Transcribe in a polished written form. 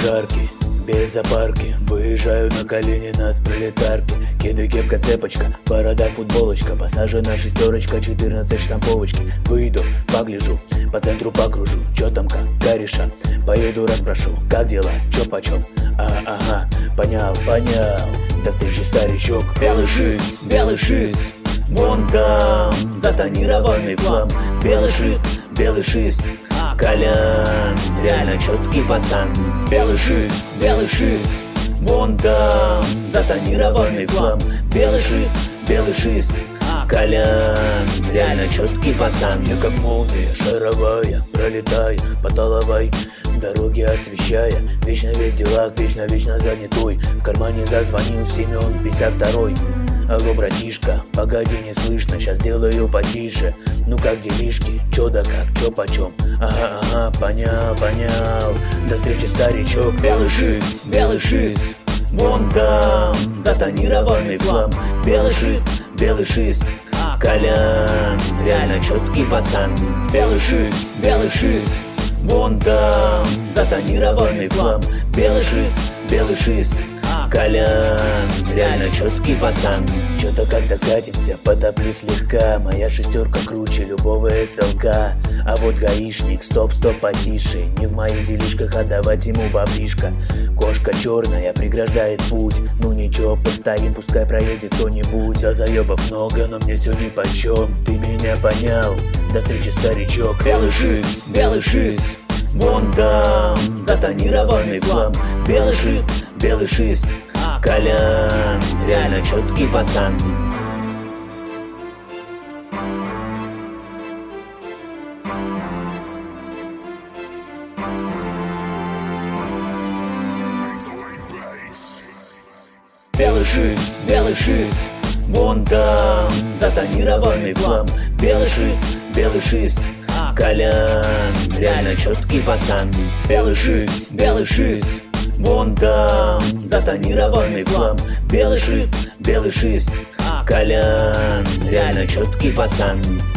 жаркий, без запарки. Выезжаю на колени на пролетарки. Кеды, кепка, цепочка, борода, футболочка. Посажена шестерочка, 14 штамповочки. Выйду, погляжу, по центру покружу. Чё там как, кореша? Поеду расспрошу, как дела, чё почем? Ага, понял. До встречи, старичок. Белый шист, вон там затонированный флам. Белый шист, Колян, реально чёткий пацан. Белый шист, вон там затонированный флам. Белый шист, Колян, реально чёткий пацан. Я как молния шаровая, пролетая по таловой дороге, освещая. Вечно весь в делах, вечно занятой. В кармане зазвонил Семен 52-й. Алло, братишка, погоди, не слышно, сейчас сделаю потише. Ну как делишки, чё да как, чё почем? Ага, понял. До встречи, старичок. Белый шист, вон там затонированный флам. Белый шист, Колян, реально чёткий пацан. Белый шист, вон там затонированный флам. Белый шист, Колян, реально чёткий пацан. Чё-то как-то катимся, потоплю слегка. Моя шестерка круче любого СЛК. А вот гаишник, стоп, потише. Не в моих делишках отдавать ему баблишко. Кошка черная преграждает путь. Ну ничего, постоим, пускай проедет кто-нибудь. Да заебов много, но мне всё нипочем. Ты меня понял? До встречи, старичок. Белый шист, вон там затонированный флам. Белый шист, Колян, реально чёткий пацан. Белый шист, вон там затонированный флам. Белый шист, Колян, реально чёткий пацан. Белый шист, вон там затонированный флам. Белый шист, Колян, реально чёткий пацан.